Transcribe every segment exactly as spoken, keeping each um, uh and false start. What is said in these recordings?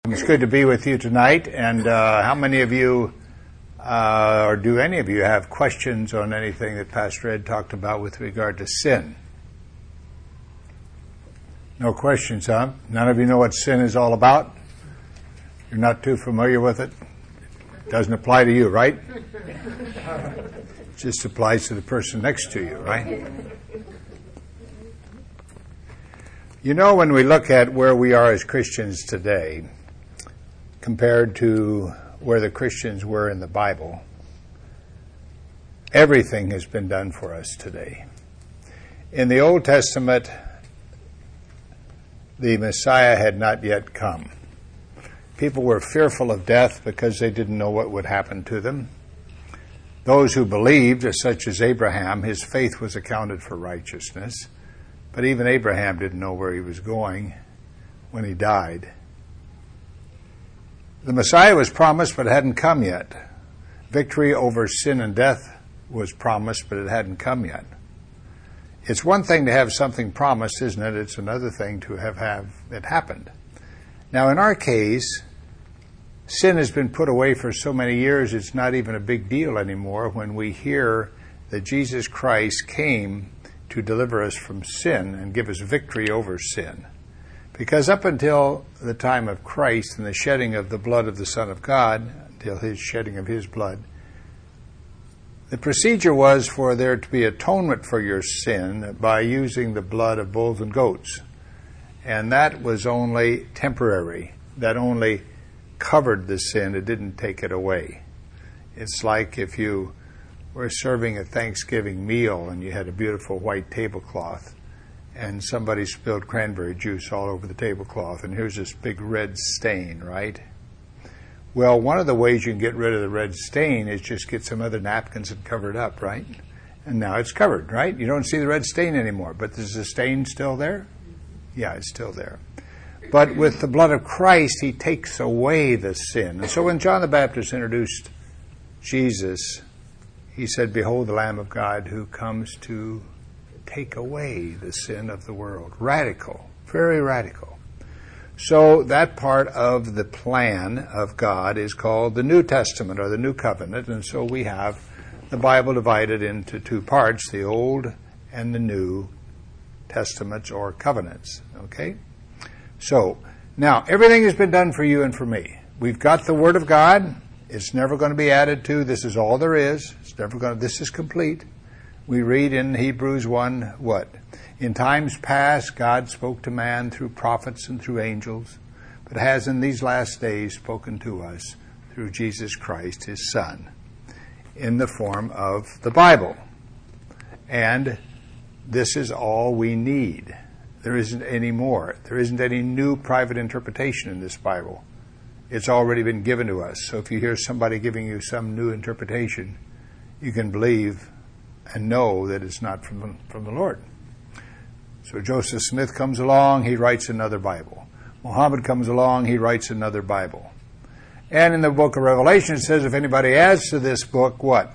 It's good to be with you tonight. And uh, how many of you, uh, or do any of you, have questions on anything that Pastor Ed talked about with regard to sin? No questions, huh? None of you know what sin is all about? You're not too familiar with it? Doesn't apply to you, right? It just applies to the person next to you, right? You know, when we look at where we are as Christians today, compared to where the Christians were in the Bible, everything has been done for us today. In the Old Testament, the Messiah had not yet come. People were fearful of death because they didn't know what would happen to them. Those who believed, such as Abraham, his faith was accounted for righteousness. But even Abraham didn't know where he was going when he died. The Messiah was promised, but it hadn't come yet. Victory over sin and death was promised, but it hadn't come yet. It's one thing to have something promised, isn't it? It's another thing to have, have it happened. Now, in our case, sin has been put away for so many years, it's not even a big deal anymore when we hear that Jesus Christ came to deliver us from sin and give us victory over sin. Because up until the time of Christ and the shedding of the blood of the Son of God, until his shedding of his blood, the procedure was for there to be atonement for your sin by using the blood of bulls and goats. And that was only temporary. That only covered the sin. It didn't take it away. It's like if you were serving a Thanksgiving meal and you had a beautiful white tablecloth and somebody spilled cranberry juice all over the tablecloth, and here's this big red stain, right? Well, one of the ways you can get rid of the red stain is just get some other napkins and cover it up, right? And now it's covered, right? You don't see the red stain anymore, but is the stain still there? Yeah, it's still there. But with the blood of Christ, he takes away the sin. And so when John the Baptist introduced Jesus, he said, "Behold the Lamb of God who comes to take away the sin of the world." Radical, very radical. So that part of the plan of God is called the New Testament or the New Covenant. And so we have the Bible divided into two parts, the Old and the New Testaments or covenants. Okay? So, now, everything has been done for you and for me. We've got the Word of God. It's never going to be added to. This is all there is. It's never going to, this is complete. We read in Hebrews one, what? In times past, God spoke to man through prophets and through angels, but has in these last days spoken to us through Jesus Christ, his Son, in the form of the Bible. And this is all we need. There isn't any more. There isn't any new private interpretation in this Bible. It's already been given to us. So if you hear somebody giving you some new interpretation, you can believe and know that it's not from the, from the Lord. So Joseph Smith comes along, he writes another Bible. Muhammad comes along, he writes another Bible. And in the book of Revelation, it says if anybody adds to this book, what?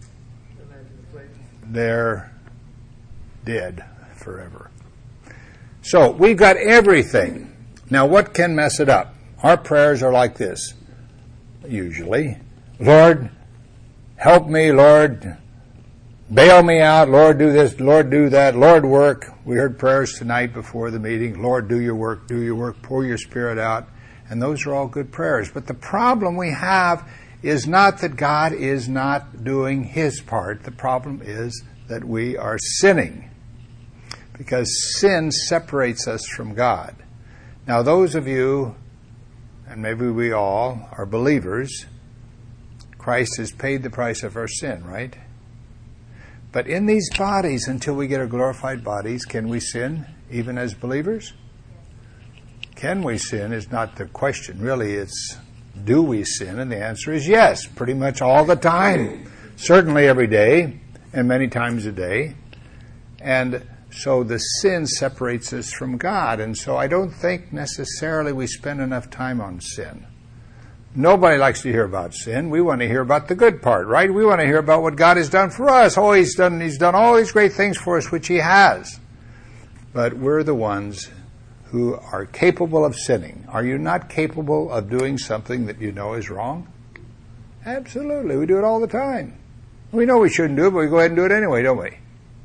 They're dead forever. So we've got everything. Now what can mess it up? Our prayers are like this, usually. Lord, help me, Lord, bail me out, Lord, do this, Lord, do that, Lord, work. We heard prayers tonight before the meeting. Lord, do your work, do your work, pour your Spirit out. And those are all good prayers. But the problem we have is not that God is not doing his part. The problem is that we are sinning. Because sin separates us from God. Now, those of you, and maybe we all, are believers, Christ has paid the price of our sin, right? But in these bodies, until we get our glorified bodies, can we sin even as believers? Can we sin is not the question. Really, it's do we sin? And the answer is yes, pretty much all the time. Certainly every day, and many times a day. And so the sin separates us from God. And so I don't think necessarily we spend enough time on sin. Nobody likes to hear about sin. We want to hear about the good part, right? We want to hear about what God has done for us. Oh, He's done, He's done all these great things for us, which He has. But we're the ones who are capable of sinning. Are you not capable of doing something that you know is wrong? Absolutely. We do it all the time. We know we shouldn't do it, but we go ahead and do it anyway, don't we?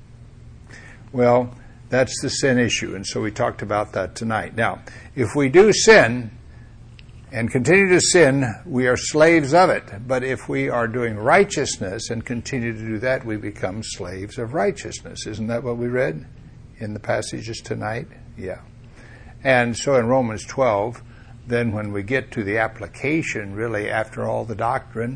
Well, that's the sin issue, and so we talked about that tonight. Now, if we do sin and continue to sin, we are slaves of it. But if we are doing righteousness and continue to do that, we become slaves of righteousness. Isn't that what we read in the passages tonight? Yeah. And so in Romans twelve, then when we get to the application, really after all the doctrine,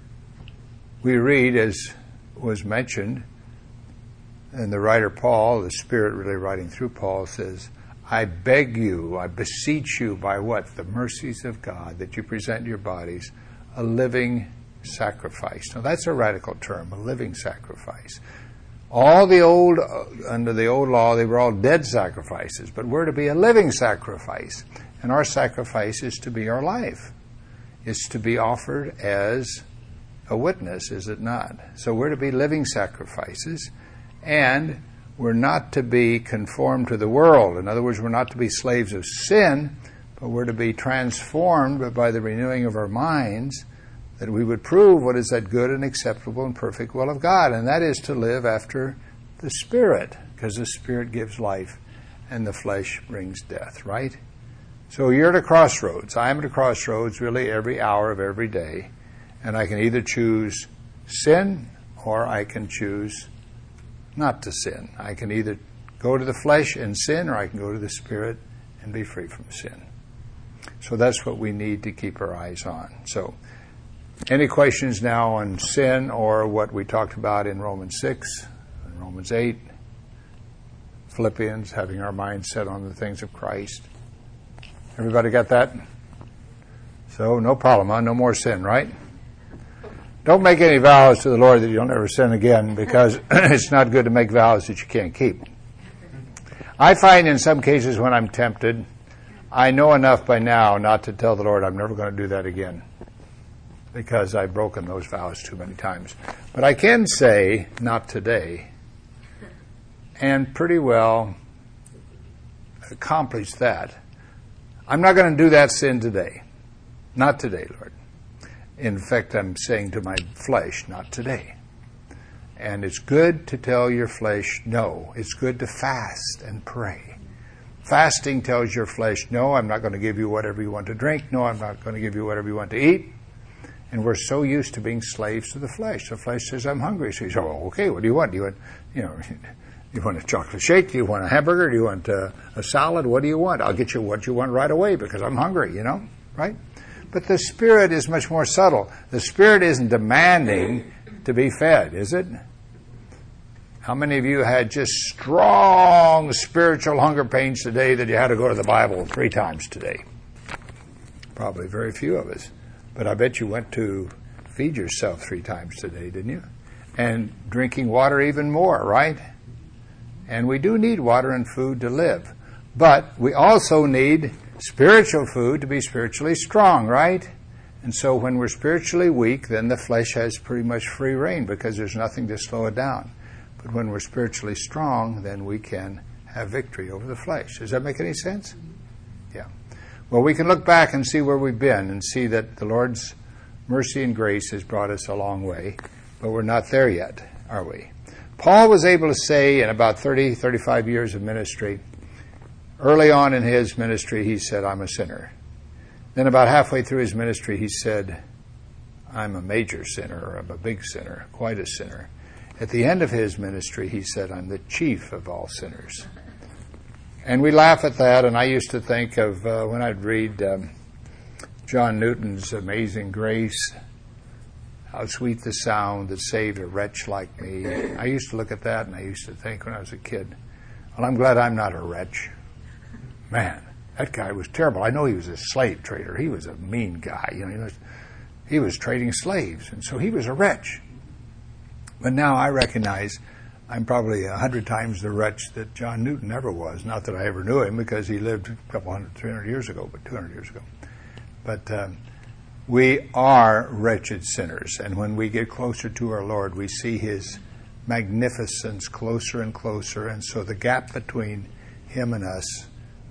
we read, as was mentioned, and the writer Paul, the Spirit really writing through Paul, says, I beg you, I beseech you by what? The mercies of God, that you present your bodies a living sacrifice. Now that's a radical term, a living sacrifice. All the old, uh, under the old law, they were all dead sacrifices, but we're to be a living sacrifice. And our sacrifice is to be our life. It's to be offered as a witness, is it not? So we're to be living sacrifices, and we're not to be conformed to the world. In other words, we're not to be slaves of sin, but we're to be transformed by the renewing of our minds, that we would prove what is that good and acceptable and perfect will of God, and that is to live after the Spirit, because the Spirit gives life and the flesh brings death, right? So you're at a crossroads. I'm at a crossroads really every hour of every day, and I can either choose sin or I can choose not to sin. I can either go to the flesh and sin, or I can go to the Spirit and be free from sin. So that's what we need to keep our eyes on. So any questions now on sin or what we talked about in Romans six, and Romans eight, Philippians, having our minds set on the things of Christ? Everybody got that? So no problem, huh? No more sin, right? Don't make any vows to the Lord that you'll never sin again, because it's not good to make vows that you can't keep. I find in some cases when I'm tempted, I know enough by now not to tell the Lord I'm never going to do that again, because I've broken those vows too many times. But I can say, not today, and pretty well accomplish that. I'm not going to do that sin today. Not today, Lord. In fact, I'm saying to my flesh, not today. And it's good to tell your flesh no. It's good to fast and pray. Fasting tells your flesh, no, I'm not going to give you whatever you want to drink. No, I'm not going to give you whatever you want to eat. And we're so used to being slaves to the flesh. The flesh says, I'm hungry. So you say, oh, okay, what do you want? Do you want, you know, you want a chocolate shake? Do you want a hamburger? Do you want a, a salad? What do you want? I'll get you what you want right away because I'm hungry, you know, right? But the Spirit is much more subtle. The Spirit isn't demanding to be fed, is it? How many of you had just strong spiritual hunger pains today that you had to go to the Bible three times today? Probably very few of us. But I bet you went to feed yourself three times today, didn't you? And drinking water even more, right? And we do need water and food to live. But we also need spiritual food to be spiritually strong, right? And so when we're spiritually weak, then the flesh has pretty much free rein because there's nothing to slow it down. But when we're spiritually strong, then we can have victory over the flesh. Does that make any sense? Yeah. Well, we can look back and see where we've been and see that the Lord's mercy and grace has brought us a long way, but we're not there yet, are we? Paul was able to say in about thirty, thirty-five years of ministry, early on in his ministry, he said, I'm a sinner. Then about halfway through his ministry, he said, I'm a major sinner, or I'm a big sinner, quite a sinner. At the end of his ministry, he said, I'm the chief of all sinners. And we laugh at that, and I used to think of uh, when I'd read um, John Newton's Amazing Grace, how sweet the sound that saved a wretch like me. I used to look at that, and I used to think when I was a kid, well, I'm glad I'm not a wretch. Man, that guy was terrible. I know he was a slave trader. He was a mean guy. You know, he was, he was trading slaves, and so he was a wretch. But now I recognize I'm probably a hundred times the wretch that John Newton ever was. Not that I ever knew him, because he lived a couple hundred, three hundred years ago, but two hundred years ago. But um, we are wretched sinners, and when we get closer to our Lord, we see His magnificence closer and closer, and so the gap between Him and us,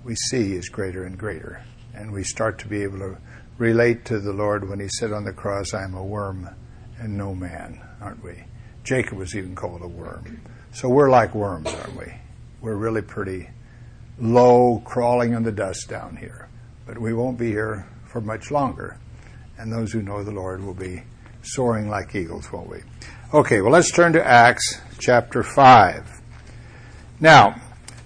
we see is greater and greater. And we start to be able to relate to the Lord when he said on the cross, I am a worm and no man, aren't we? Jacob was even called a worm. So we're like worms, aren't we? We're really pretty low, crawling in the dust down here. But we won't be here for much longer. And those who know the Lord will be soaring like eagles, won't we? Okay, well, let's turn to Acts chapter five. Now,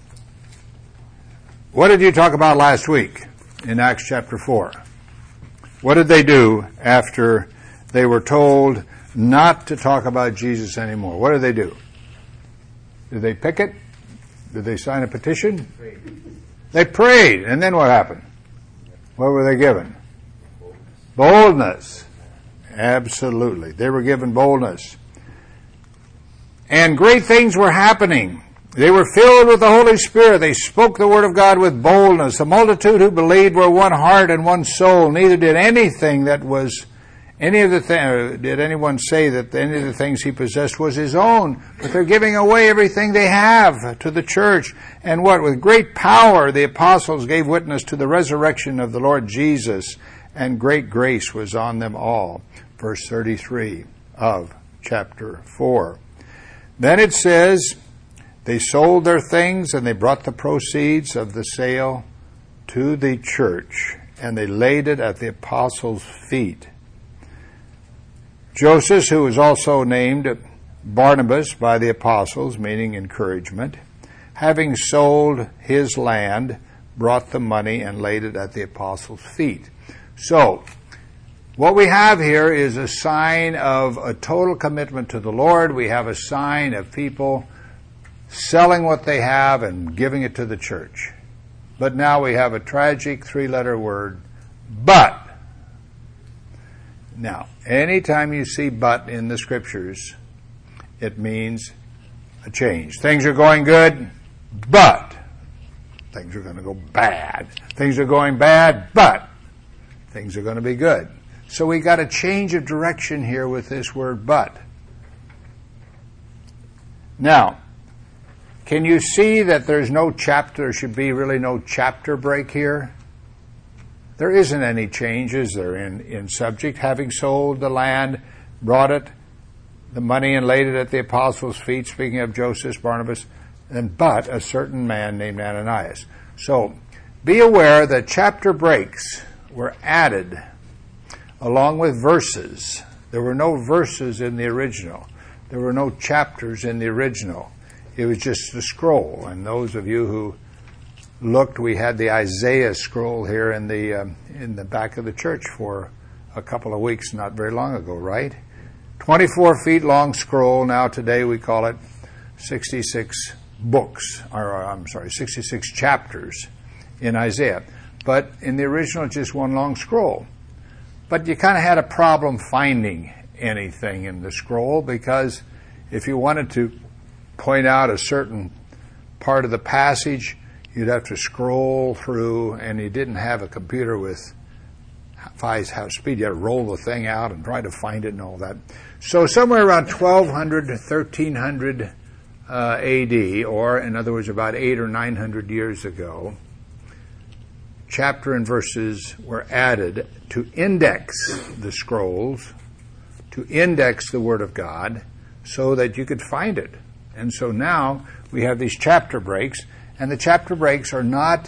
what did you talk about last week in Acts chapter four? What did they do after they were told not to talk about Jesus anymore? What did they do? Did they picket? Did they sign a petition? Prayed. They prayed. And then what happened? What were they given? Boldness. Absolutely. They were given boldness. And great things were happening. They were filled with the Holy Spirit. They spoke the word of God with boldness. The multitude who believed were one heart and one soul. Neither did anything that was any of the th- did anyone say that any of the things he possessed was his own. But they're giving away everything they have to the church. And what? With great power the apostles gave witness to the resurrection of the Lord Jesus, and great grace was on them all. Verse thirty-three of chapter four. Then it says, they sold their things and they brought the proceeds of the sale to the church, and they laid it at the apostles' feet. Joseph, who was also named Barnabas by the apostles, meaning encouragement, having sold his land, brought the money and laid it at the apostles' feet. So, what we have here is a sign of a total commitment to the Lord. We have a sign of people selling what they have and giving it to the church. But now we have a tragic three-letter word, but. Now, anytime you see but in the scriptures, it means a change. Things are going good, but things are going to go bad. Things are going bad, but things are going to be good. So we got a change of direction here with this word but. Now, can you see that there's no chapter, there should be really no chapter break here? There isn't any changes there in, in subject. Having sold the land, brought it, the money, and laid it at the apostles' feet, speaking of Joseph, Barnabas, and but a certain man named Ananias. So, be aware that chapter breaks were added along with verses. There were no verses in the original. There were no chapters in the original. It was just a scroll. And those of you who looked, we had the Isaiah scroll here in the um, in the back of the church for a couple of weeks, not very long ago, right? twenty-four feet long scroll. Now today we call it sixty-six books, or I'm sorry, sixty-six chapters in Isaiah. But in the original, just one long scroll. But you kind of had a problem finding anything in the scroll, because if you wanted to point out a certain part of the passage, you'd have to scroll through, and you didn't have a computer with five house speed. You had to roll the thing out and try to find it and all that. So somewhere around twelve hundred to thirteen hundred uh, A D, or in other words, about eight or nine hundred years ago, chapter and verses were added to index the scrolls, to index the Word of God, so that you could find it. And so now we have these chapter breaks, and the chapter breaks are not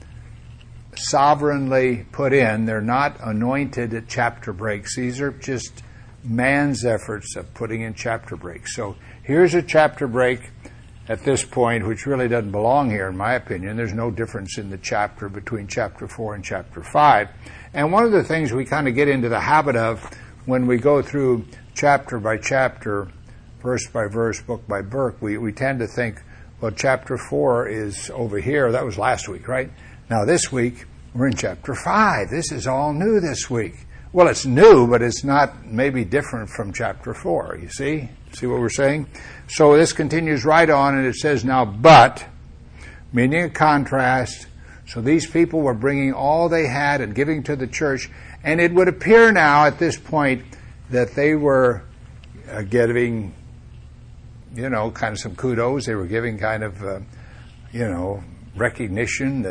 sovereignly put in. They're not anointed chapter breaks. These are just man's efforts of putting in chapter breaks. So here's a chapter break at this point, which really doesn't belong here, in my opinion. There's no difference in the chapter between chapter four and chapter five. And one of the things we kind of get into the habit of when we go through chapter by chapter, verse by verse, book by book, we, we tend to think, well, chapter four is over here. That was last week, right? Now this week, we're in chapter five. This is all new this week. Well, it's new, but it's not maybe different from chapter four, you see? See what we're saying? So this continues right on, and it says now, but, meaning a contrast. So these people were bringing all they had and giving to the church, and it would appear now at this point that they were uh, giving, you know, kind of some kudos. They were giving kind of, uh, you know, recognition that,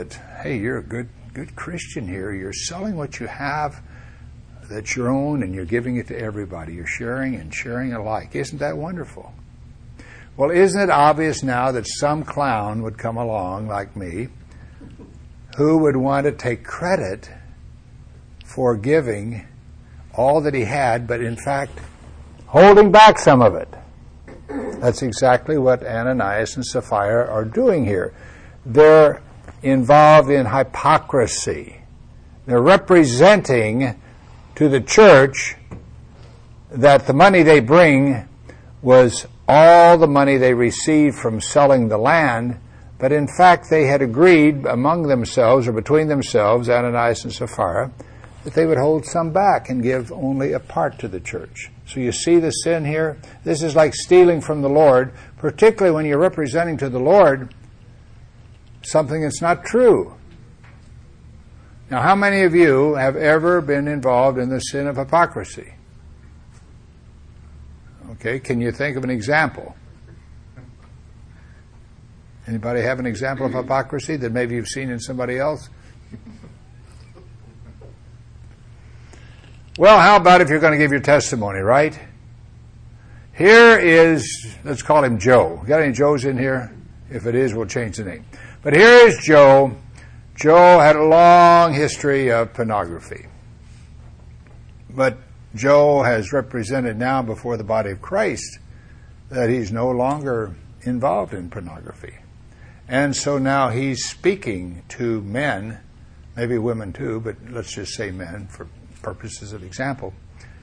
hey, you're a good good Christian here. You're selling what you have that's your own and you're giving it to everybody. You're sharing and sharing alike. Isn't that wonderful? Well, isn't it obvious now that some clown would come along like me who would want to take credit for giving all that he had, but in fact holding back some of it? That's exactly what Ananias and Sapphira are doing here. They're involved in hypocrisy. They're representing to the church that the money they bring was all the money they received from selling the land, but in fact they had agreed among themselves or between themselves, Ananias and Sapphira, that they would hold some back and give only a part to the church. So you see the sin here? This is like stealing from the Lord, particularly when you're representing to the Lord something that's not true. Now, how many of you have ever been involved in the sin of hypocrisy? Okay, can you think of an example? Anybody have an example of hypocrisy that maybe you've seen in somebody else? Well, how about if you're going to give your testimony, right? Here is, let's call him Joe. Got any Joes in here? If it is, we'll change the name. But here is Joe. Joe had a long history of pornography. But Joe has represented now before the body of Christ that he's no longer involved in pornography. And so now he's speaking to men, maybe women too, but let's just say men for purposes of example,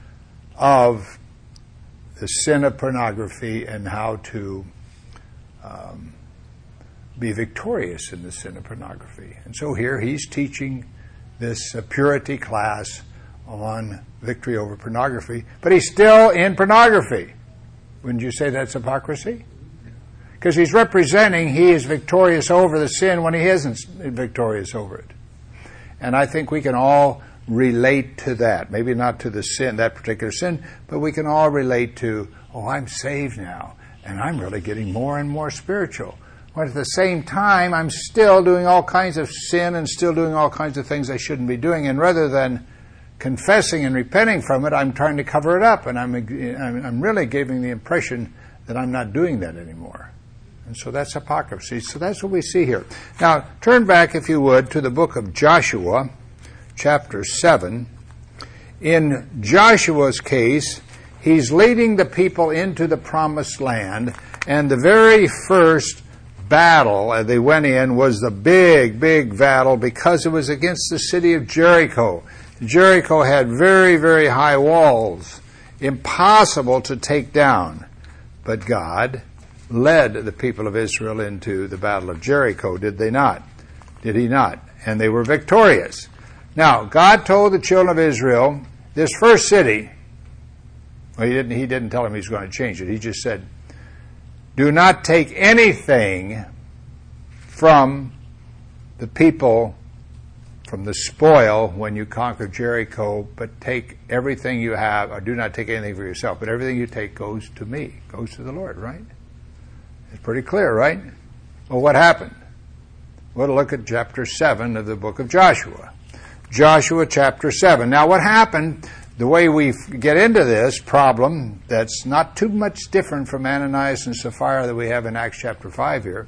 of the sin of pornography and how to um, be victorious in the sin of pornography. And so here he's teaching this uh, purity class on victory over pornography, but he's still in pornography. Wouldn't you say that's hypocrisy? Because he's representing he is victorious over the sin when he isn't victorious over it. And I think we can all relate to that. Maybe not to the sin, that particular sin, but we can all relate to, oh, I'm saved now, and I'm really getting more and more spiritual. But at the same time, I'm still doing all kinds of sin and still doing all kinds of things I shouldn't be doing. And rather than confessing and repenting from it, I'm trying to cover it up, and I'm I'm really giving the impression that I'm not doing that anymore. And so that's hypocrisy. So that's what we see here. Now, turn back, if you would, to the book of Joshua, chapter seven. In Joshua's case, he's leading the people into the promised land, and the very first battle as they went in was the big, big battle because it was against the city of Jericho. Jericho had very, very high walls, impossible to take down. But God led the people of Israel into the battle of Jericho, did they not? Did he not? And they were victorious. Now, God told the children of Israel, this first city, well, he didn't, he didn't tell them he was going to change it. He just said, do not take anything from the people, from the spoil when you conquer Jericho, but take everything you have, or do not take anything for yourself, but everything you take goes to me, goes to the Lord, right? It's pretty clear, right? Well, what happened? Well, look at chapter seven of the book of Joshua. Joshua chapter seven. Now, what happened, the way we get into this problem, that's not too much different from Ananias and Sapphira that we have in Acts chapter five here,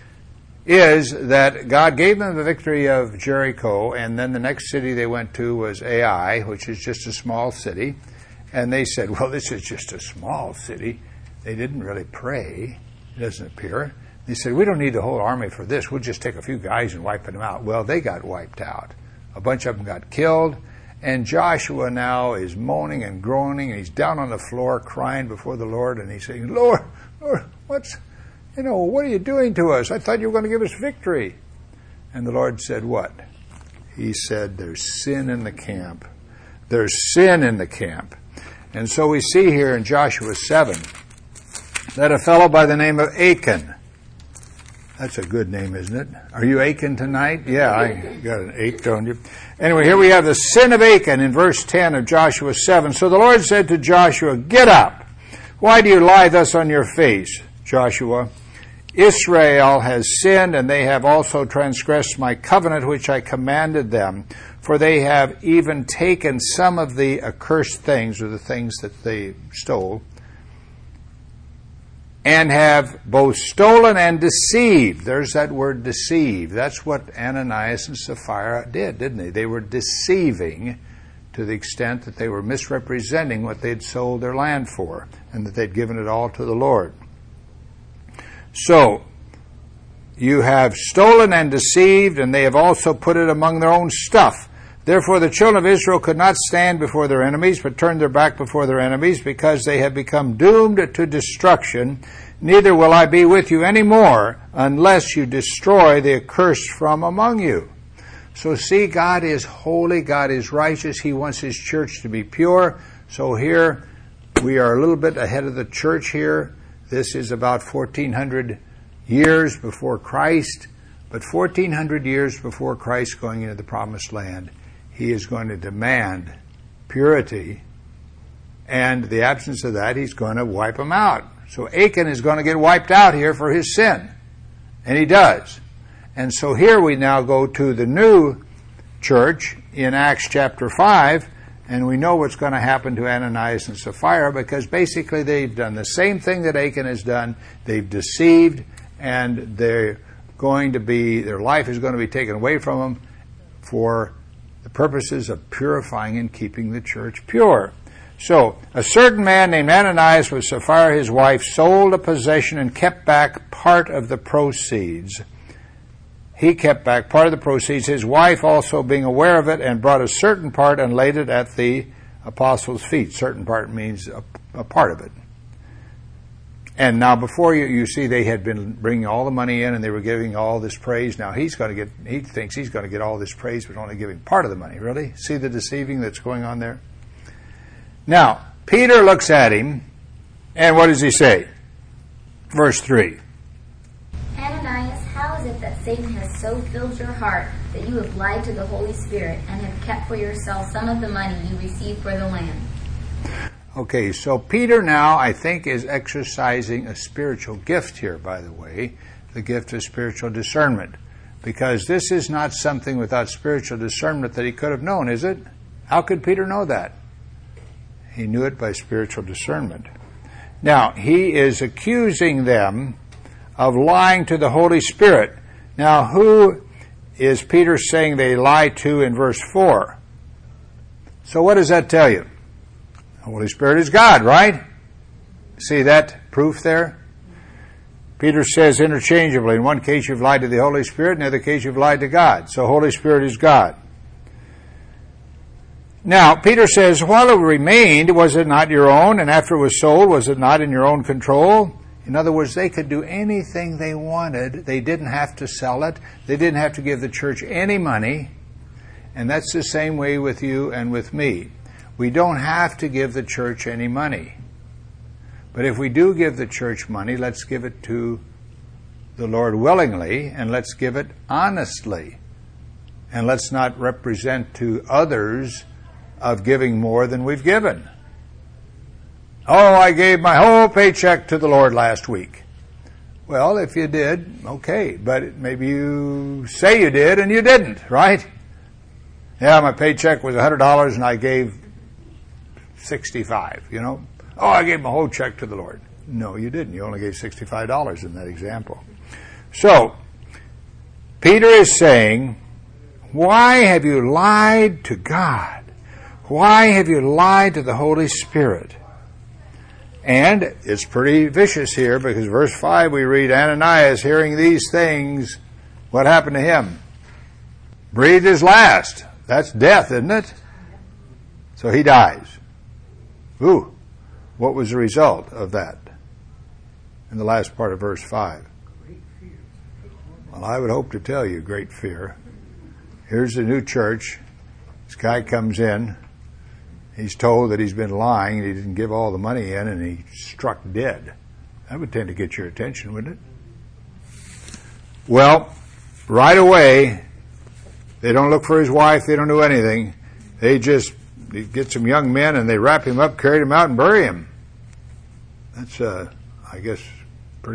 is that God gave them the victory of Jericho, and then the next city they went to was Ai, which is just a small city. And they said, well, this is just a small city. They didn't really pray, it doesn't appear. They said, we don't need the whole army for this. We'll just take a few guys and wipe them out. Well, they got wiped out. A bunch of them got killed. And Joshua now is moaning and groaning, and he's down on the floor crying before the Lord, and he's saying, Lord, Lord, what's, you know, what are you doing to us? I thought you were going to give us victory. And the Lord said, what? He said, there's sin in the camp. There's sin in the camp. And so we see here in Joshua seven that a fellow by the name of Achan, that's a good name, isn't it? Are you Achan tonight? Yeah, I got an ache, don't you? Anyway, here we have the sin of Achan in verse ten of Joshua seven. So the Lord said to Joshua, get up. Why do you lie thus on your face, Joshua? Israel has sinned, and they have also transgressed my covenant which I commanded them. For they have even taken some of the accursed things, or the things that they stole, and have both stolen and deceived. There's that word deceived. That's what Ananias and Sapphira did, didn't they? They were deceiving to the extent that they were misrepresenting what they'd sold their land for, and that they'd given it all to the Lord. So, you have stolen and deceived, and they have also put it among their own stuff. Therefore the children of Israel could not stand before their enemies, but turned their back before their enemies, because they have become doomed to destruction. Neither will I be with you any more, unless you destroy the accursed from among you. So see, God is holy, God is righteous, He wants His church to be pure. So here, we are a little bit ahead of the church here. This is about fourteen hundred years before Christ, but fourteen hundred years before Christ going into the promised land, He is going to demand purity, and the absence of that, He's going to wipe them out. So Achan is going to get wiped out here for his sin, and he does. And so here we now go to the new church in Acts chapter five, and we know what's going to happen to Ananias and Sapphira, because basically they've done the same thing that Achan has done. They've deceived, and they're going to be, their life is going to be taken away from them for the purposes of purifying and keeping the church pure. So, a certain man named Ananias with Sapphira his wife sold a possession and kept back part of the proceeds. He kept back part of the proceeds, his wife also being aware of it, and brought a certain part and laid it at the apostles' feet. Certain part means a, a part of it. And now before you, you see they had been bringing all the money in and they were giving all this praise. Now he's going to get, he thinks he's going to get all this praise, but only giving part of the money. Really? See the deceiving that's going on there? Now, Peter looks at him, and what does he say? Verse three. Ananias, how is it that Satan has so filled your heart that you have lied to the Holy Spirit and have kept for yourself some of the money you received for the land? Okay, so Peter now, I think, is exercising a spiritual gift here, by the way, the gift of spiritual discernment. Because this is not something without spiritual discernment that he could have known, is it? How could Peter know that? He knew it by spiritual discernment. Now, he is accusing them of lying to the Holy Spirit. Now, who is Peter saying they lie to in verse four? So what does that tell you? The Holy Spirit is God, right? See that proof there? Peter says interchangeably, in one case you've lied to the Holy Spirit, in the other case you've lied to God. So Holy Spirit is God. Now, Peter says, while it remained, was it not your own? And after it was sold, was it not in your own control? In other words, they could do anything they wanted. They didn't have to sell it. They didn't have to give the church any money. And that's the same way with you and with me. We don't have to give the church any money. But if we do give the church money, let's give it to the Lord willingly, and let's give it honestly. And let's not represent to others of giving more than we've given. Oh, I gave my whole paycheck to the Lord last week. Well, if you did, okay, but maybe you say you did and you didn't, right? Yeah, my paycheck was one hundred dollars and I gave sixty-five, you know. Oh, I gave my whole check to the Lord. No, you didn't. You only gave sixty-five dollars in that example. So, Peter is saying, why have you lied to God? Why have you lied to the Holy Spirit? And it's pretty vicious here, because verse five we read, Ananias, hearing these things, what happened to him? Breathed his last. That's death, isn't it? So he dies. Ooh, what was the result of that? In the last part of verse five. Well, I would hope to tell you, great fear. Here's the new church. This guy comes in. He's told that he's been lying and he didn't give all the money in, and he struck dead. That would tend to get your attention, wouldn't it? Well, right away, they don't look for his wife. They don't do anything. They just they get some young men and they wrap him up, carry him out, and bury him. That's, uh, I guess, pretty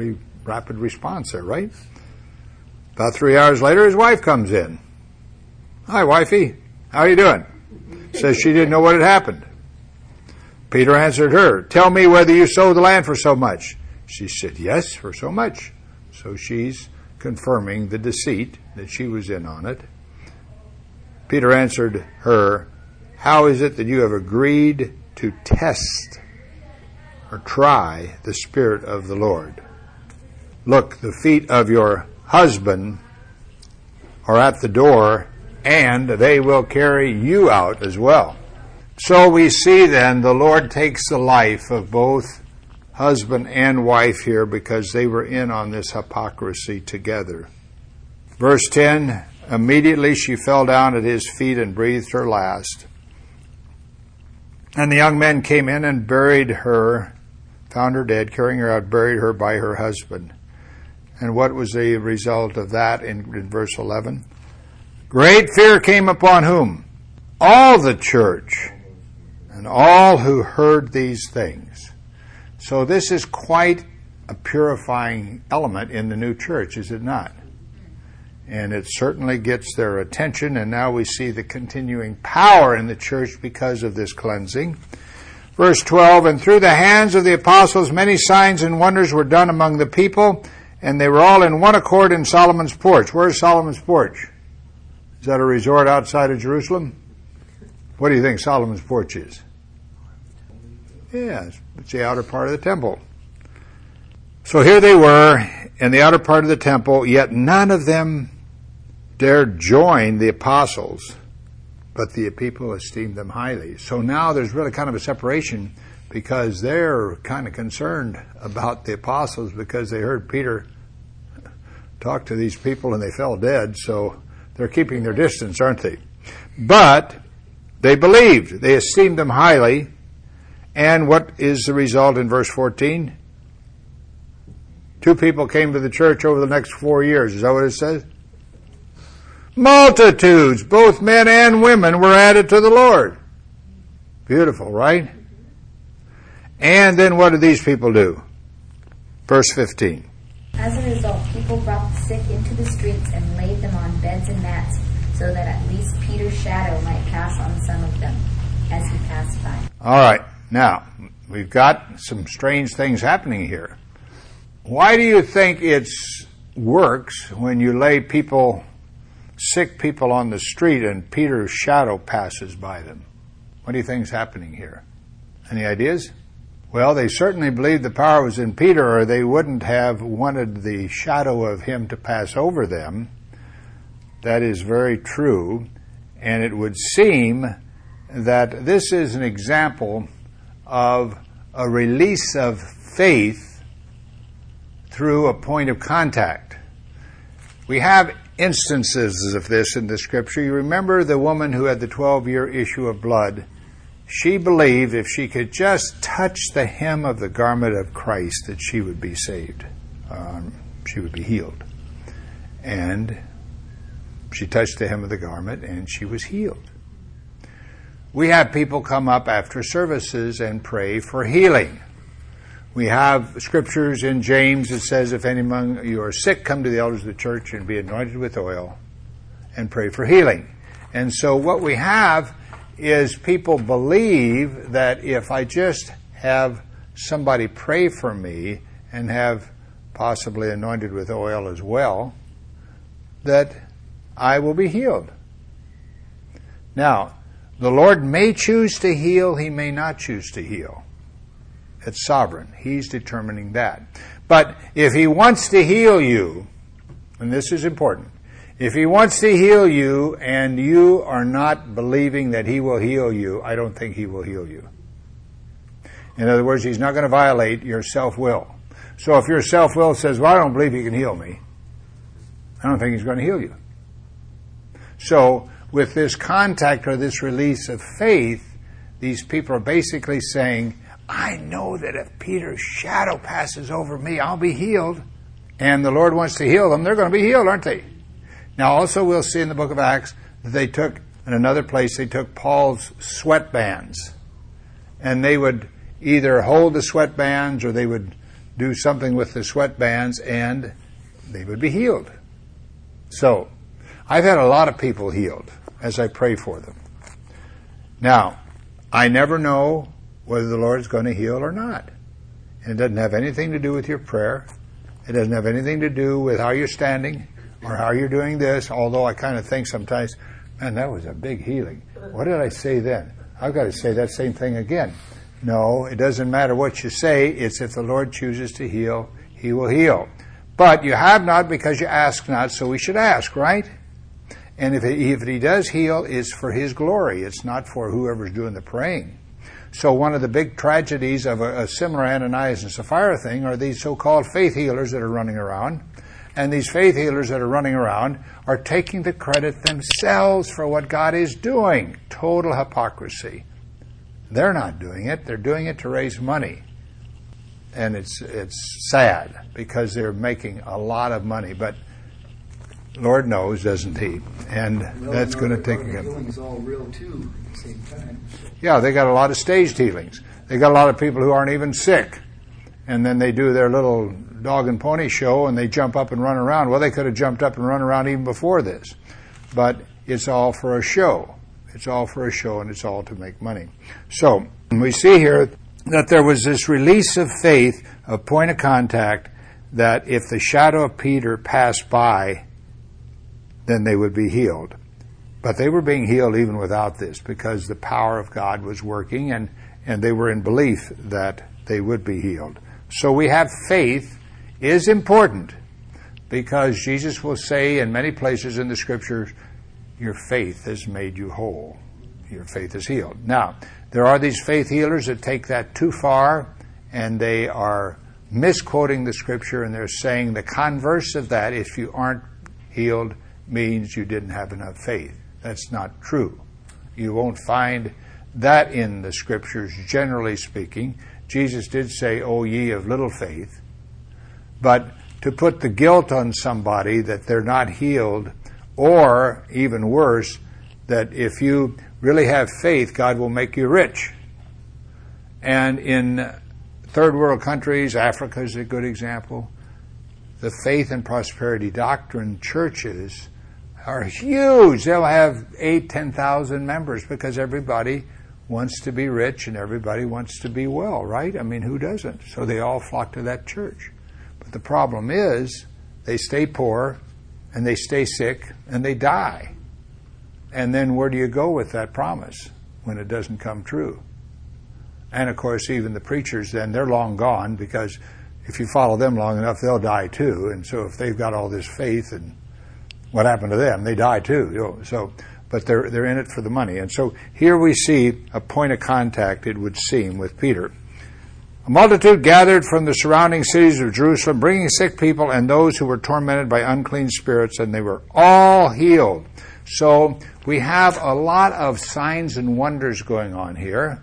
rapid response there, right? About three hours later, his wife comes in. Hi, wifey. How are you doing? Says she didn't know what had happened. Peter answered her, tell me whether you sold the land for so much. She said, yes, for so much. So she's confirming the deceit that she was in on it. Peter answered her, how is it that you have agreed to test or try the Spirit of the Lord? Look, the feet of your husband are at the door, and they will carry you out as well. So we see then the Lord takes the life of both husband and wife here because they were in on this hypocrisy together. Verse ten, immediately she fell down at his feet and breathed her last. And the young men came in and buried her, found her dead, carrying her out, buried her by her husband. And what was the result of that in, in verse eleven? Great fear came upon whom? All the church and all who heard these things. So this is quite a purifying element in the new church, is it not? And it certainly gets their attention, and now we see the continuing power in the church because of this cleansing. Verse twelve, and through the hands of the apostles many signs and wonders were done among the people, and they were all in one accord in Solomon's porch. Where's Solomon's porch? Is that a resort outside of Jerusalem? What do you think Solomon's porch is? Yeah, it's the outer part of the temple. So here they were in the outer part of the temple, yet none of them dared join the apostles, but the people esteemed them highly. So now there's really kind of a separation because they're kind of concerned about the apostles because they heard Peter talk to these people and they fell dead, so they're keeping their distance, aren't they? But they believed. They esteemed them highly. And what is the result in verse fourteen? Two people came to the church over the next four years. Is that what it says? Multitudes, both men and women, were added to the Lord. Beautiful, right? And then what did these people do? Verse fifteen. As a result, people brought the sick into the streets and laid them on beds and mats, so that at least Peter's shadow might pass on some of them as he passed by. All right. Now, we've got some strange things happening here. Why do you think it works when you lay people, sick people on the street and Peter's shadow passes by them? What do you think is happening here? Any ideas? Well, they certainly believed the power was in Peter, or they wouldn't have wanted the shadow of him to pass over them. That is very true. And it would seem that this is an example of a release of faith through a point of contact. We have instances of this in the scripture. You remember the woman who had the twelve-year issue of blood. She believed if she could just touch the hem of the garment of Christ that she would be saved. Um, she would be healed. And she touched the hem of the garment and she was healed. We have people come up after services and pray for healing. We have scriptures in James that says, if any among you are sick, come to the elders of the church and be anointed with oil and pray for healing. And so what we have is people believe that if I just have somebody pray for me and have possibly anointed with oil as well, that I will be healed. Now, the Lord may choose to heal, He may not choose to heal. It's sovereign. He's determining that. But if He wants to heal you, and this is important, if He wants to heal you and you are not believing that He will heal you, I don't think He will heal you. In other words, He's not going to violate your self-will. So if your self-will says, well, I don't believe He can heal me, I don't think He's going to heal you. So with this contact or this release of faith, these people are basically saying, I know that if Peter's shadow passes over me, I'll be healed. And the Lord wants to heal them. They're going to be healed, aren't they? Now also we'll see in the book of Acts that they took, in another place, they took Paul's sweatbands. And they would either hold the sweatbands or they would do something with the sweatbands and they would be healed. So, I've had a lot of people healed as I pray for them. Now, I never know whether the Lord is going to heal or not. And it doesn't have anything to do with your prayer. It doesn't have anything to do with how you're standing or how you're doing this, although I kind of think sometimes, man, that was a big healing. What did I say then? I've got to say that same thing again. No, it doesn't matter what you say. It's if the Lord chooses to heal, He will heal. But you have not because you ask not, so we should ask, right? And if He, if he does heal, it's for His glory. It's not for whoever's doing the praying. So one of the big tragedies of a, a similar Ananias and Sapphira thing are these so-called faith healers that are running around. And these faith healers that are running around are taking the credit themselves for what God is doing. Total hypocrisy. They're not doing it. They're doing it to raise money. And it's it's sad because they're making a lot of money. But Lord knows, doesn't He? And well, that's going to take a healing's all real too at the same time. Yeah, they got a lot of staged healings. They got a lot of people who aren't even sick. And then they do their little dog and pony show and they jump up and run around. Well, they could have jumped up and run around even before this. But it's all for a show. It's all for a show and it's all to make money. So, we see here that there was this release of faith, a point of contact, that if the shadow of Peter passed by, then they would be healed. But they were being healed even without this because the power of God was working and, and they were in belief that they would be healed. So we have faith is important because Jesus will say in many places in the Scriptures, your faith has made you whole. Your faith is healed. Now, there are these faith healers that take that too far and they are misquoting the Scripture and they're saying the converse of that, if you aren't healed, means you didn't have enough faith. That's not true. You won't find that in the Scriptures, generally speaking. Jesus did say, O ye of little faith. But to put the guilt on somebody that they're not healed, or even worse, that if you really have faith, God will make you rich. And in third world countries, Africa is a good example, the faith and prosperity doctrine churches are huge. They'll have eight, ten thousand members because everybody wants to be rich and everybody wants to be well, right? I mean, who doesn't? So they all flock to that church. But the problem is they stay poor and they stay sick and they die. And then where do you go with that promise when it doesn't come true? And of course, even the preachers then, they're long gone because if you follow them long enough, they'll die too. And so if they've got all this faith and what happened to them? They die too. You know, so, but they're they're in it for the money. And so here we see a point of contact, it would seem, with Peter. A multitude gathered from the surrounding cities of Jerusalem, bringing sick people and those who were tormented by unclean spirits, and they were all healed. So we have a lot of signs and wonders going on here.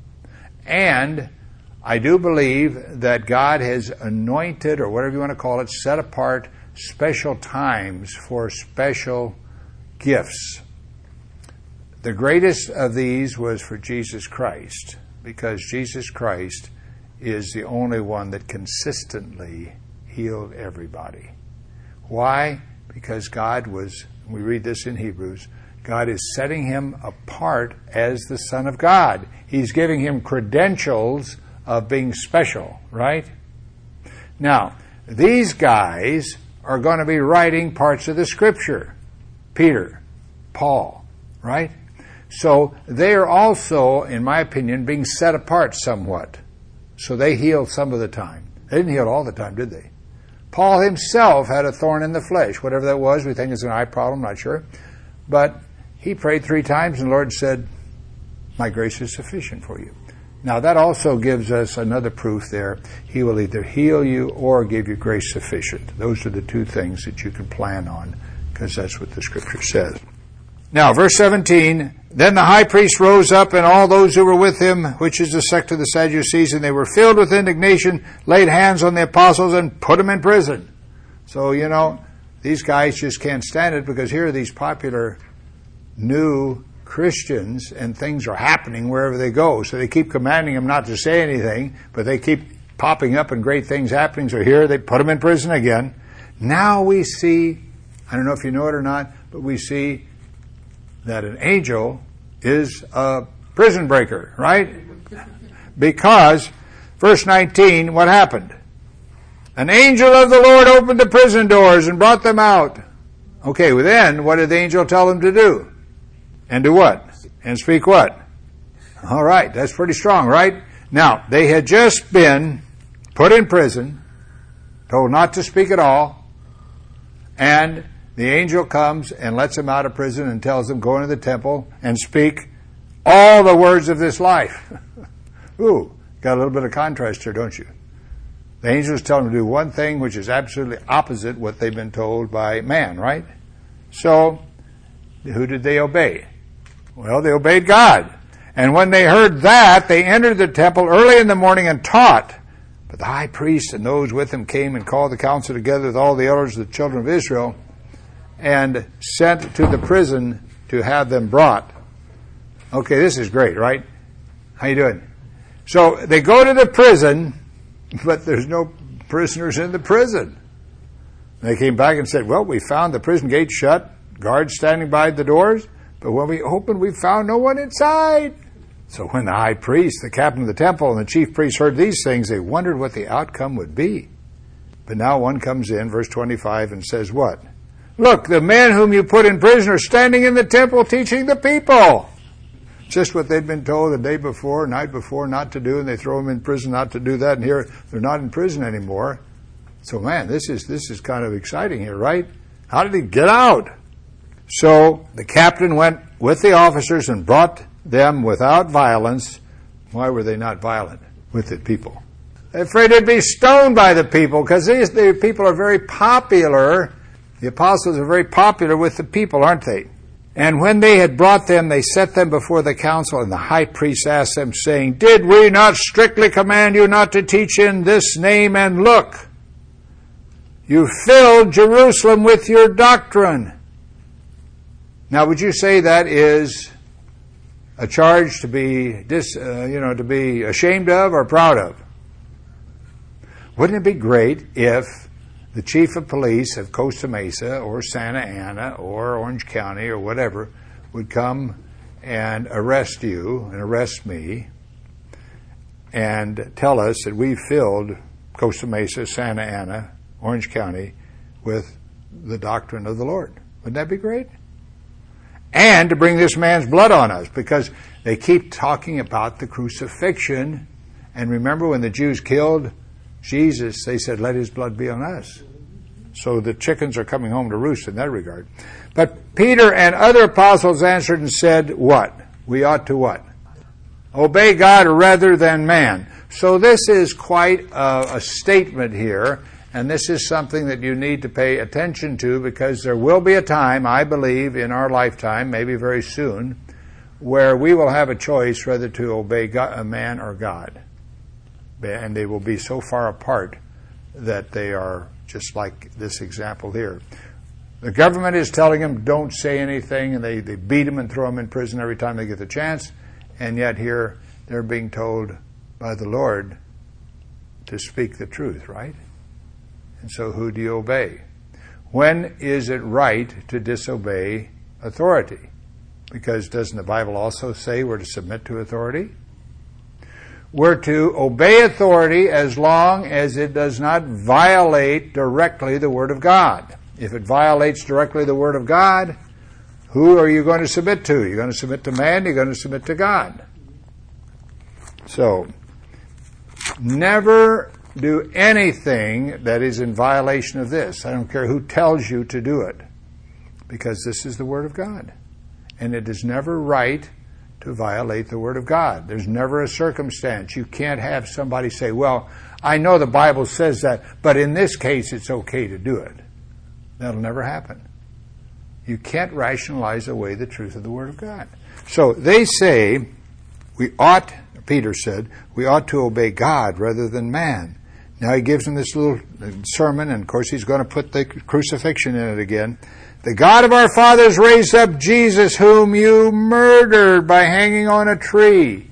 And I do believe that God has anointed, or whatever you want to call it, set apart special times for special gifts. The greatest of these was for Jesus Christ, because Jesus Christ is the only one that consistently healed everybody. Why? Because God was, we read this in Hebrews, God is setting him apart as the Son of God. He's giving him credentials of being special, right? Now, these guys are going to be writing parts of the Scripture. Peter, Paul, right? So they are also, in my opinion, being set apart somewhat. So they healed some of the time. They didn't heal all the time, did they? Paul himself had a thorn in the flesh. Whatever that was, we think it's an eye problem, not sure. But he prayed three times and the Lord said, my grace is sufficient for you. Now that also gives us another proof there. He will either heal you or give you grace sufficient. Those are the two things that you can plan on, because that's what the Scripture says. Now, verse seventeen, then the high priest rose up and all those who were with him, which is the sect of the Sadducees, and they were filled with indignation, laid hands on the apostles and put them in prison. So, you know, these guys just can't stand it because here are these popular new Christians and things are happening wherever they go. So they keep commanding them not to say anything, but they keep popping up and great things happening. So here they put him in prison again. Now we see, I don't know if you know it or not, but we see that an angel is a prison breaker, right? Because, verse nineteen, what happened? An angel of the Lord opened the prison doors and brought them out. Okay, well then, what did the angel tell them to do? And do what? And speak what? All right, that's pretty strong, right? Now, they had just been put in prison, told not to speak at all, and the angel comes and lets them out of prison and tells them, go into the temple and speak all the words of this life. Ooh, got a little bit of contrast here, don't you? The angels tell them to do one thing which is absolutely opposite what they've been told by man, right? So, who did they obey? Well, they obeyed God. And when they heard that, they entered the temple early in the morning and taught. But the high priest and those with him came and called the council together with all the elders of the children of Israel and sent to the prison to have them brought. Okay, this is great, right? How you doing? So they go to the prison, but there's no prisoners in the prison. They came back and said, well, we found the prison gate shut, guards standing by the doors, but when we opened, we found no one inside. So when the high priest, the captain of the temple, and the chief priests heard these things, they wondered what the outcome would be. But now one comes in, verse twenty-five, and says what? Look, the men whom you put in prison are standing in the temple teaching the people. Just what they'd been told the day before, night before, not to do, and they throw them in prison not to do that, and here they're not in prison anymore. So man, this is this is kind of exciting here, right? How did he get out? So the captain went with the officers and brought them without violence. Why were they not violent with the people? They're afraid they'd be stoned by the people, because these the people are very popular. The apostles are very popular with the people, aren't they? And when they had brought them, they set them before the council, and the high priest asked them, saying, did we not strictly command you not to teach in this name? And look, you filled Jerusalem with your doctrine. Now, would you say that is a charge to be, dis, uh, you know, to be ashamed of or proud of? Wouldn't it be great if the chief of police of Costa Mesa or Santa Ana or Orange County or whatever would come and arrest you and arrest me and tell us that we filled Costa Mesa, Santa Ana, Orange County with the doctrine of the Lord? Wouldn't that be great? And to bring this man's blood on us, because they keep talking about the crucifixion. And remember when the Jews killed Jesus, they said, let his blood be on us. So the chickens are coming home to roost in that regard. But Peter and other apostles answered and said, what? We ought to what? Obey God rather than man. So this is quite a, a statement here. And this is something that you need to pay attention to, because there will be a time, I believe, in our lifetime, maybe very soon, where we will have a choice whether to obey God, a man or God. And they will be so far apart that they are just like this example here. The government is telling them don't say anything, and they, they beat them and throw them in prison every time they get the chance. And yet here they're being told by the Lord to speak the truth, right? And so who do you obey? When is it right to disobey authority? Because doesn't the Bible also say we're to submit to authority? We're to obey authority as long as it does not violate directly the Word of God. If it violates directly the Word of God, who are you going to submit to? You're going to submit to man, you're going to submit to God. So, never do anything that is in violation of this. I don't care who tells you to do it, because this is the Word of God. And it is never right to violate the Word of God. There's never a circumstance. You can't have somebody say, well, I know the Bible says that, but in this case it's okay to do it. That'll never happen. You can't rationalize away the truth of the Word of God. So they say, we ought, Peter said, we ought to obey God rather than man. Now he gives them this little sermon, and of course he's going to put the crucifixion in it again. The God of our fathers raised up Jesus, whom you murdered by hanging on a tree.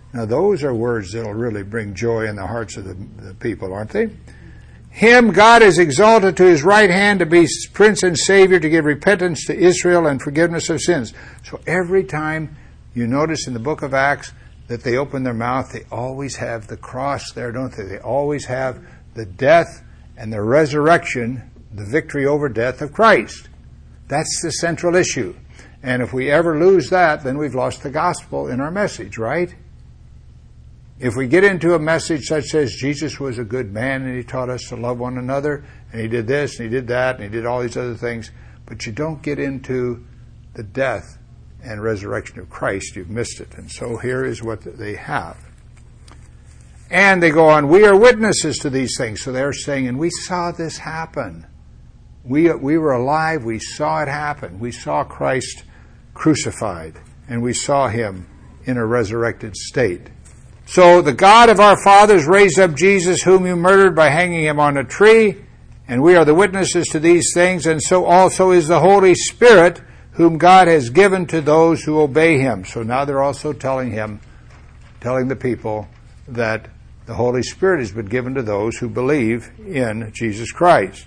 Now those are words that will really bring joy in the hearts of the, the people, aren't they? Him God has exalted to his right hand to be Prince and Savior, to give repentance to Israel and forgiveness of sins. So every time you notice in the book of Acts that they open their mouth, they always have the cross there, don't they? They always have the death and the resurrection, the victory over death of Christ. That's the central issue. And if we ever lose that, then we've lost the gospel in our message, right? If we get into a message such as Jesus was a good man and he taught us to love one another, and he did this and he did that and he did all these other things, but you don't get into the death and resurrection of Christ, you've missed it. And so here is what they have. And they go on, we are witnesses to these things. So they're saying, and we saw this happen. We, we were alive, we saw it happen. We saw Christ crucified, and we saw him in a resurrected state. So the God of our fathers raised up Jesus, whom you murdered by hanging him on a tree, and we are the witnesses to these things, and so also is the Holy Spirit, whom God has given to those who obey him. So now they're also telling him, telling the people that the Holy Spirit has been given to those who believe in Jesus Christ.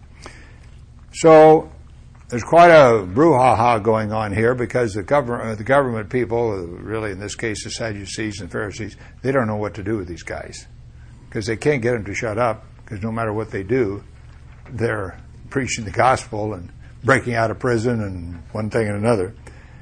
So there's quite a brouhaha going on here, because the government, the government people, really in this case the Sadducees and Pharisees, they don't know what to do with these guys, because they can't get them to shut up, because no matter what they do, they're preaching the gospel and breaking out of prison and one thing and another.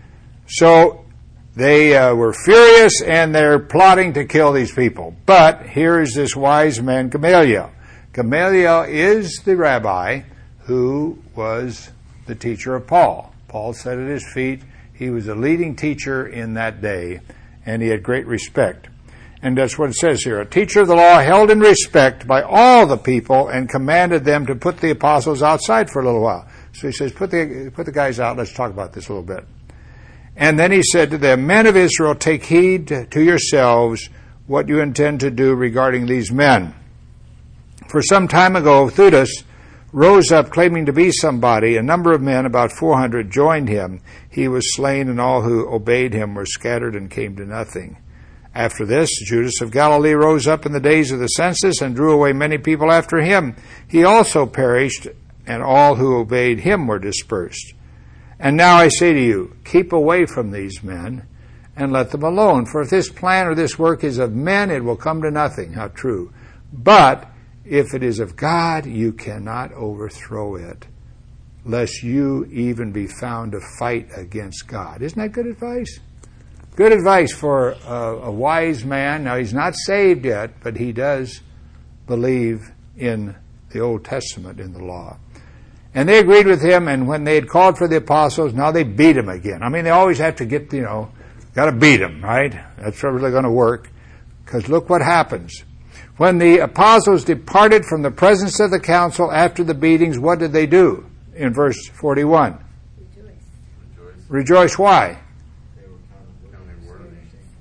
So they uh, were furious, and they're plotting to kill these people. But here is this wise man, Gamaliel. Gamaliel is the rabbi who was the teacher of Paul. Paul sat at his feet. He was a leading teacher in that day, and he had great respect. And that's what it says here. A teacher of the law held in respect by all the people, and commanded them to put the apostles outside for a little while. So he says, put the, put the guys out. Let's talk about this a little bit. And then he said to them, men of Israel, take heed to yourselves what you intend to do regarding these men. For some time ago, Theudas rose up claiming to be somebody. A number of men, about four hundred, joined him. He was slain, and all who obeyed him were scattered and came to nothing. After this, Judas of Galilee rose up in the days of the census and drew away many people after him. He also perished, and all who obeyed him were dispersed. And now I say to you, keep away from these men and let them alone. For if this plan or this work is of men, it will come to nothing. How true. But if it is of God, you cannot overthrow it, lest you even be found to fight against God. Isn't that good advice? Good advice for a, a wise man. Now, he's not saved yet, but he does believe in the Old Testament, in the law. And they agreed with him, and when they had called for the apostles, now they beat him again. I mean, they always have to get, you know, got to beat him, right? That's not really going to work. Because look what happens. When the apostles departed from the presence of the council after the beatings, what did they do? In verse forty-one. Rejoice. Rejoice. Rejoice why? They were counted worthy.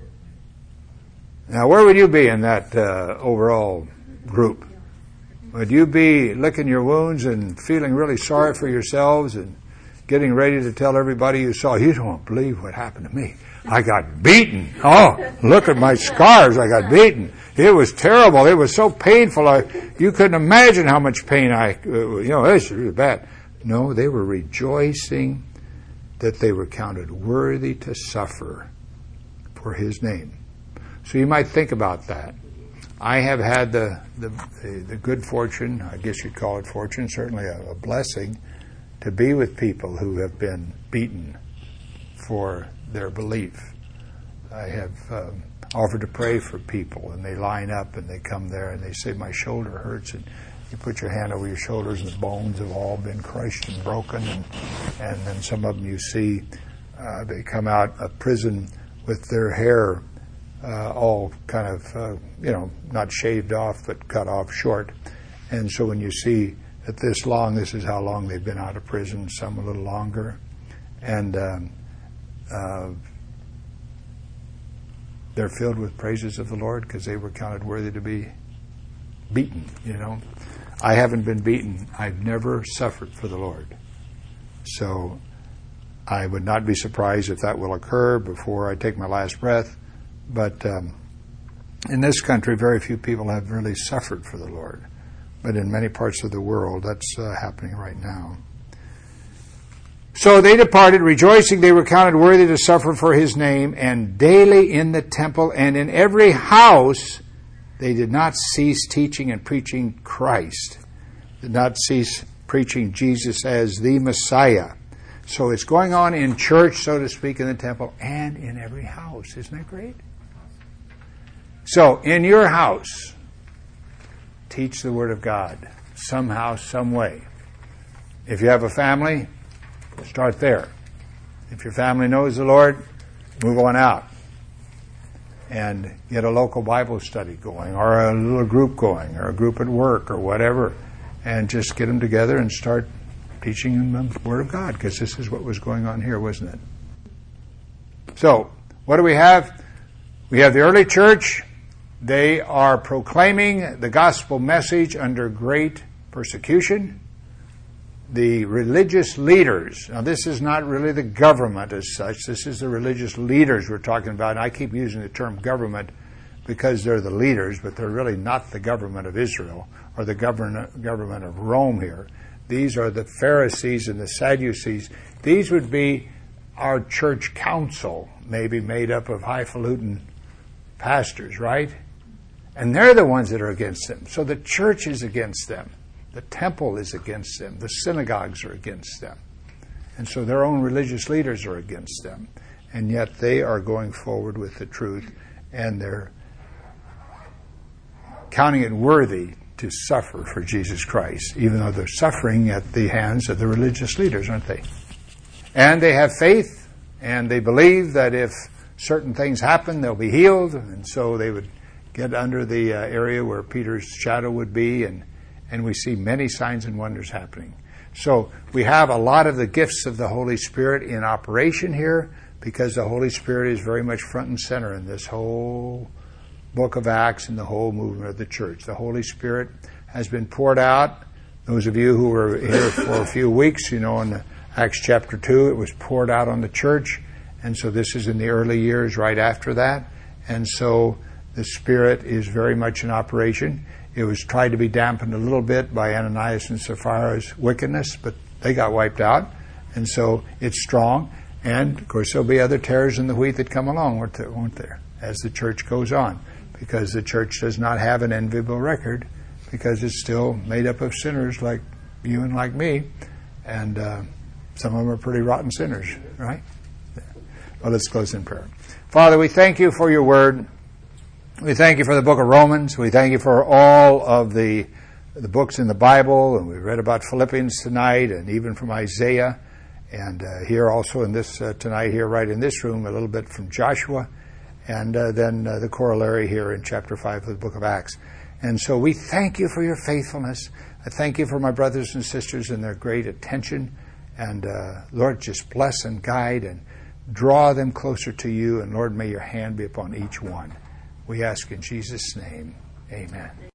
Now, where would you be in that uh, overall group? Would you be licking your wounds and feeling really sorry for yourselves and getting ready to tell everybody you saw, you don't believe what happened to me. I got beaten. Oh, look at my scars. I got beaten. It was terrible. It was so painful. I, you couldn't imagine how much pain I, uh, you know, this is really bad. No, they were rejoicing that they were counted worthy to suffer for his name. So you might think about that. I have had the, the, the good fortune, I guess you'd call it fortune, certainly a, a blessing, to be with people who have been beaten for their belief. I have um, offered to pray for people, and they line up and they come there and they say, my shoulder hurts, and you put your hand over your shoulders and the bones have all been crushed and broken, and, and then some of them you see, uh, they come out of prison with their hair uh, all kind of, uh, you know, not shaved off, but cut off short. And so when you see that this long, this is how long they've been out of prison, some a little longer. And um, uh, they're filled with praises of the Lord because they were counted worthy to be beaten, you know. I haven't been beaten. I've never suffered for the Lord. So I would not be surprised if that will occur before I take my last breath. But um, In this country, very few people have really suffered for the Lord. But in many parts of the world, that's uh, happening right now. So they departed, rejoicing they were counted worthy to suffer for his name, and daily in the temple and in every house they did not cease teaching and preaching Christ. Did not cease preaching Jesus as the Messiah. So it's going on in church, so to speak, in the temple, and in every house. Isn't that great? So, in your house, teach the Word of God somehow, some way. If you have a family, start there. If your family knows the Lord, move on out and get a local Bible study going, or a little group going, or a group at work, or whatever, and just get them together and start teaching them the Word of God, because this is what was going on here, wasn't it? So, what do we have? We have the early church. They are proclaiming the gospel message under great persecution. The religious leaders, now this is not really the government as such, this is the religious leaders we're talking about. And I keep using the term government because they're the leaders, but they're really not the government of Israel or the government government of Rome here. These are the Pharisees and the Sadducees. These would be our church council, maybe made up of highfalutin pastors, right? And they're the ones that are against them. So the church is against them. The temple is against them. The synagogues are against them. And so their own religious leaders are against them. And yet they are going forward with the truth, and they're counting it worthy to suffer for Jesus Christ, even though they're suffering at the hands of the religious leaders, aren't they? And they have faith, and they believe that if certain things happen, they'll be healed, and so they would get under the uh, area where Peter's shadow would be, and and we see many signs and wonders happening. So we have a lot of the gifts of the Holy Spirit in operation here, because the Holy Spirit is very much front and center in this whole book of Acts and the whole movement of the church. The Holy Spirit has been poured out. Those of you who were here for a few weeks, you know, in Acts chapter two, it was poured out on the church. And so this is in the early years right after that. And so the Spirit is very much in operation. It was tried to be dampened a little bit by Ananias and Sapphira's wickedness, but they got wiped out. And so it's strong. And, of course, there'll be other tares in the wheat that come along, won't there, as the church goes on. Because the church does not have an enviable record, because it's still made up of sinners like you and like me. And uh, some of them are pretty rotten sinners, right? Well, let's close in prayer. Father, we thank you for your word. We thank you for the book of Romans. We thank you for all of the the books in the Bible. And we read about Philippians tonight, and even from Isaiah. And uh, here also in this, uh, tonight here right in this room, a little bit from Joshua. And uh, then uh, the corollary here in chapter five of the book of Acts. And so we thank you for your faithfulness. I thank you for my brothers and sisters and their great attention. And uh, Lord, just bless and guide and draw them closer to you. And Lord, may your hand be upon each one. We ask in Jesus' name, amen.